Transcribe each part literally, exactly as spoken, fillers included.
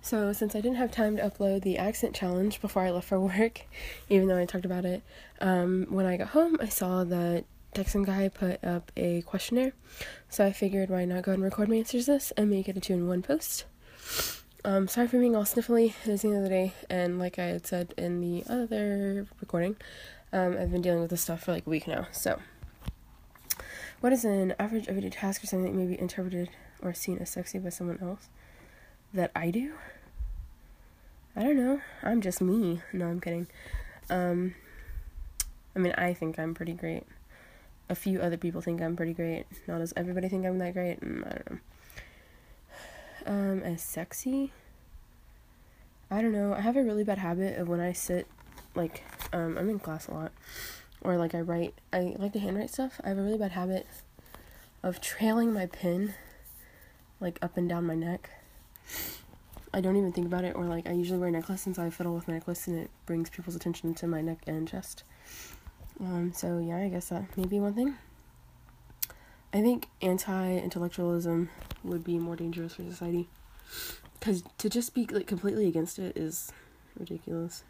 So, since I didn't have time to upload the accent challenge before I left for work, even though I talked about it, um, when I got home, I saw that Texan guy put up a questionnaire. So I figured, why not go ahead and record my answers to this and make it a two-in-one post. Um, sorry for being all sniffly. It is the end of the day, and like I had said in the other recording, um, I've been dealing with this stuff for like a week now. So, what is an average everyday task or something that may be interpreted or seen as sexy by someone else that I do? I don't know. I'm just me. No, I'm kidding. Um, I mean, I think I'm pretty great. A few other people think I'm pretty great. Not as everybody think I'm that great. Mm, I don't know. Um, as sexy? I don't know. I have a really bad habit of when I sit, like, um, I'm in class a lot. Or, like, I write, I like to handwrite stuff. I have a really bad habit of trailing my pen, like, up and down my neck. I don't even think about it, or like I usually wear a necklace, and so I fiddle with my necklace, and it brings people's attention to my neck and chest. Um, so yeah, I guess that may be one thing. I think anti-intellectualism would be more dangerous for society, because to just speak like completely against it is ridiculous.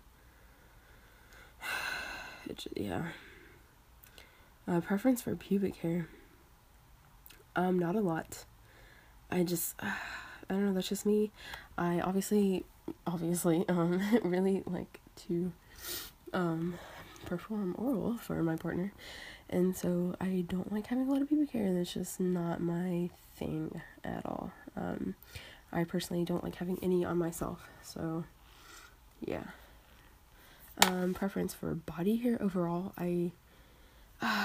It, yeah. Uh, preference for pubic hair. Um, not a lot. I just. Uh, I don't know, that's just me. I obviously, obviously, um, really like to, um, perform oral for my partner, and so I don't like having a lot of pubic hair, and it's just not my thing at all. Um, I personally don't like having any on myself, so, yeah. Um, preference for body hair overall, I, uh,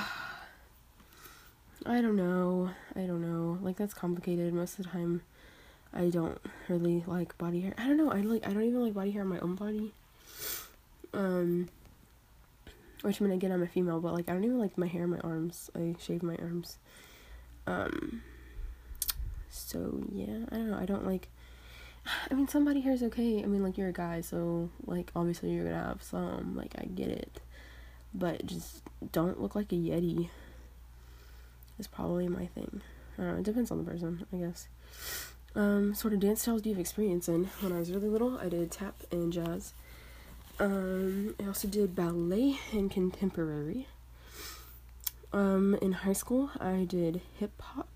I don't know, I don't know, like, that's complicated. Most of the time, I don't really like body hair. I don't know. I like. I don't even like body hair on my own body. Um, which I mean, again, I'm a female, but like, I don't even like my hair on my arms. I shave my arms. Um. So yeah, I don't know. I don't like. I mean, some body hair is okay. I mean, like, you're a guy, so like, obviously you're gonna have some. Like, I get it, but just don't look like a yeti. Is probably my thing. I don't know. It depends on the person, I guess. Um, sort of dance styles do you have experience in? When I was really little, I did tap and jazz. Um, I also did ballet and contemporary. Um, in high school, I did hip hop.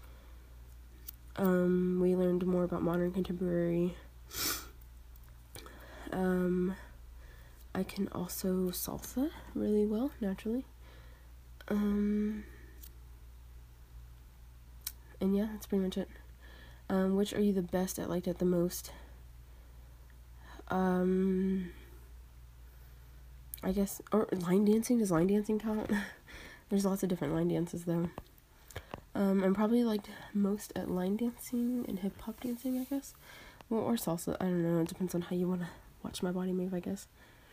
Um, we learned more about modern contemporary. Um, I can also salsa really well, naturally. Um, and yeah, that's pretty much it. Um, which are you the best at, liked at the most? Um, I guess, or line dancing, does line dancing count? There's lots of different line dances, though. Um, I'm probably liked most at line dancing and hip-hop dancing, I guess. Well, or salsa, I don't know, it depends on how you want to watch my body move, I guess.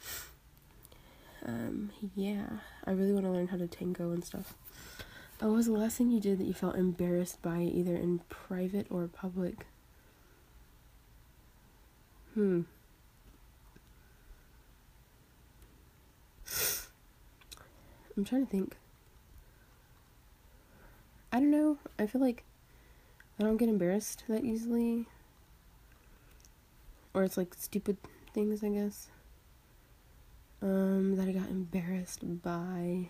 Um, yeah, I really want to learn how to tango and stuff. Oh, what was the last thing you did that you felt embarrassed by, either in private or public? Hmm. I'm trying to think. I don't know. I feel like I don't get embarrassed that easily. Or it's like stupid things, I guess. Um, that I got embarrassed by.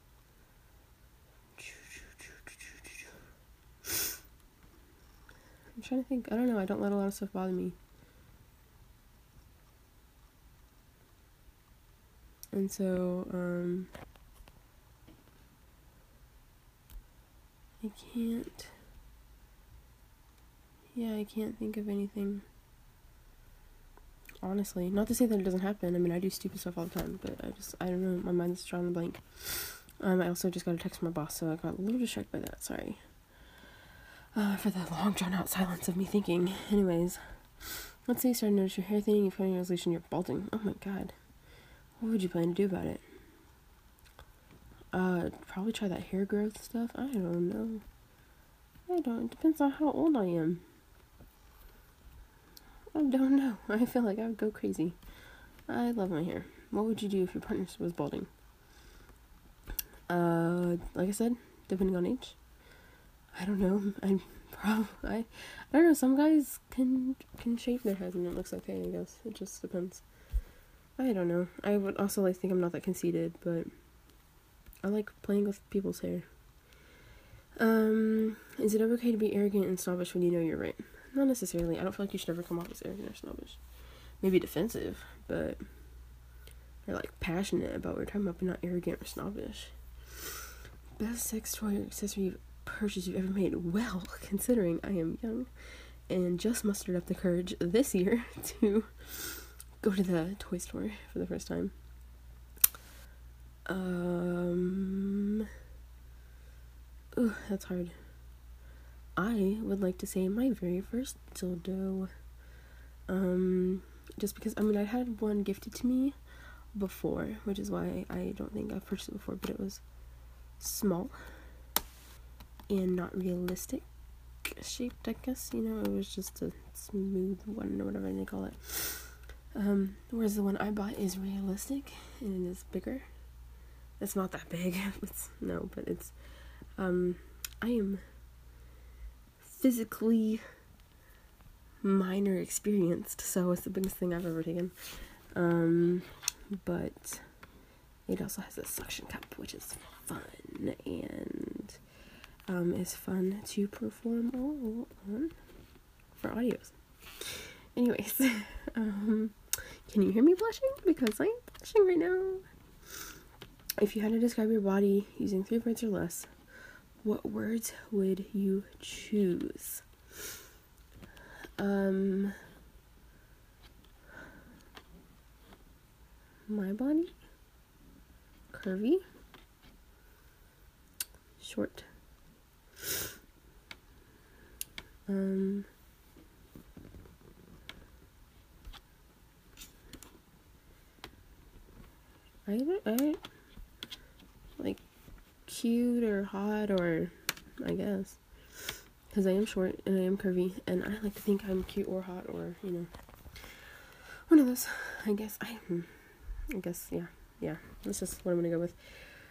I'm trying to think. I don't know. I don't let a lot of stuff bother me. And so, um, I can't, yeah, I can't think of anything. Honestly. Not to say that it doesn't happen. I mean, I do stupid stuff all the time, but I just, I don't know. My mind's drawing a blank. Um, I also just got a text from my boss, so I got a little distracted by that. Sorry. Uh, for the long drawn out silence of me thinking. Anyways, let's say you start to notice your hair thinning, you've got a resolution, you're balding. Oh my god. What would you plan to do about it? Uh, probably try that hair growth stuff. I don't know. I don't. It depends on how old I am. I don't know. I feel like I would go crazy. I love my hair. What would you do if your partner was balding? Uh, like I said, depending on age. I don't know. I'd Probably. I, I don't know, some guys can can shave their heads and it looks okay, I guess. It just depends. I don't know. I would also like think I'm not that conceited, but I like playing with people's hair. Um, is it ever okay to be arrogant and snobbish when you know you're right? Not necessarily. I don't feel like you should ever come off as arrogant or snobbish. Maybe defensive, but or like passionate about what you're talking about, but not arrogant or snobbish. Best sex toy or accessory purchase you've ever made? Well, considering I am young and just mustered up the courage this year to go to the toy store for the first time. Um, ooh, that's hard. I would like to say my very first dildo. Um, just because, I mean, I had one gifted to me before, which is why I don't think I've purchased it before, but it was small and not realistic shaped, I guess, you know, it was just a smooth one or whatever they call it. Um, whereas the one I bought is realistic and it is bigger. It's not that big. It's, no, but it's, um, I am physically minor experienced, so it's the biggest thing I've ever taken. Um, but it also has a suction cup, which is fun, and, um, it's fun to perform all on for audios. Anyways, um, can you hear me blushing? Because I'm blushing right now. If you had to describe your body using three words or less, what words would you choose? Um, my body? Curvy? Short? Um... I don't, I don't, like, cute or hot or, I guess, because I am short and I am curvy, and I like to think I'm cute or hot or, you know, one of those, I guess, I, I guess, yeah, yeah, that's just what I'm gonna go with.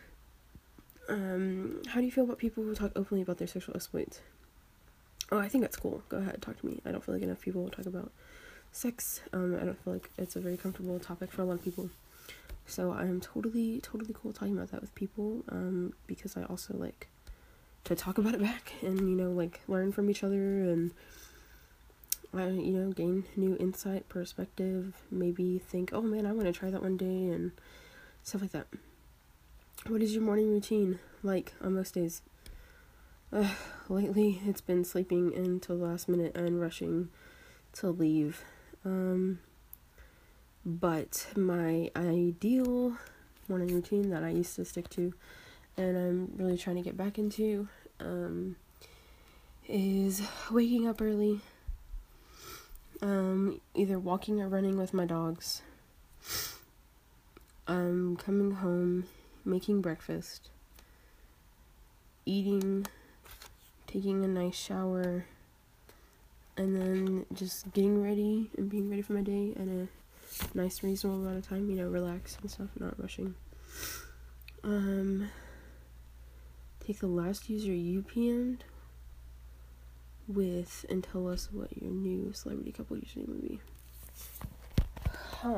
Um, how do you feel about people who talk openly about their sexual exploits? Oh, I think that's cool. Go ahead, talk to me. I don't feel like enough people talk about sex. Um, I don't feel like it's a very comfortable topic for a lot of people. So I'm totally, totally cool talking about that with people, um, because I also like to talk about it back and, you know, like, learn from each other and, uh, you know, gain new insight, perspective, maybe think, oh man, I want to try that one day, and stuff like that. What is your morning routine like on most days? Uh, lately, it's been sleeping until the last minute and rushing to leave. Um... But my ideal morning routine that I used to stick to, and I'm really trying to get back into, um, is waking up early, um, either walking or running with my dogs, um, coming home, making breakfast, eating, taking a nice shower, and then just getting ready and being ready for my day and a nice reasonable amount of time, you know, relax and stuff, not rushing. Um, take the last user you P M'd with and tell us what your new celebrity couple username would be. Huh.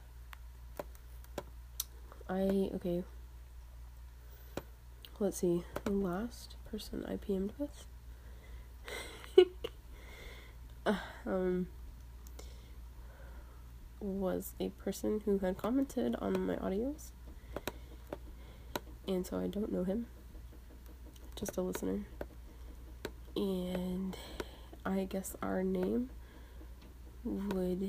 I, okay. Let's see. The last person I P M'd with. uh, um... was a person who had commented on my audios, and so I don't know him, just a listener, and I guess our name would,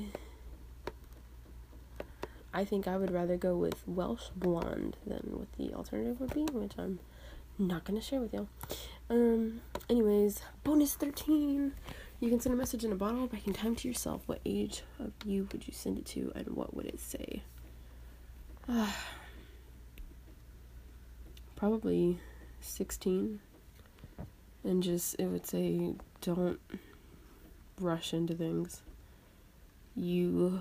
I think I would rather go with Welsh Blonde than what the alternative would be, which I'm not gonna share with y'all. Um, anyways, bonus thirteen. You can send a message in a bottle back in time to yourself. What age of you would you send it to, and what would it say? Uh, probably sixteen. And just, it would say, don't rush into things. You,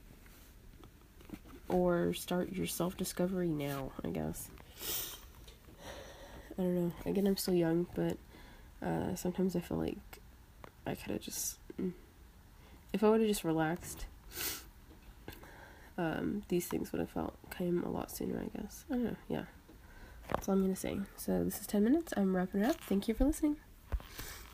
or start your self-discovery now, I guess. I don't know. Again, I'm still young, but uh, sometimes I feel like I could have just, if I would have just relaxed, um, these things would have felt came a lot sooner, I guess. I don't know, yeah. That's all I'm gonna say. So this is ten minutes. I'm wrapping it up. Thank you for listening.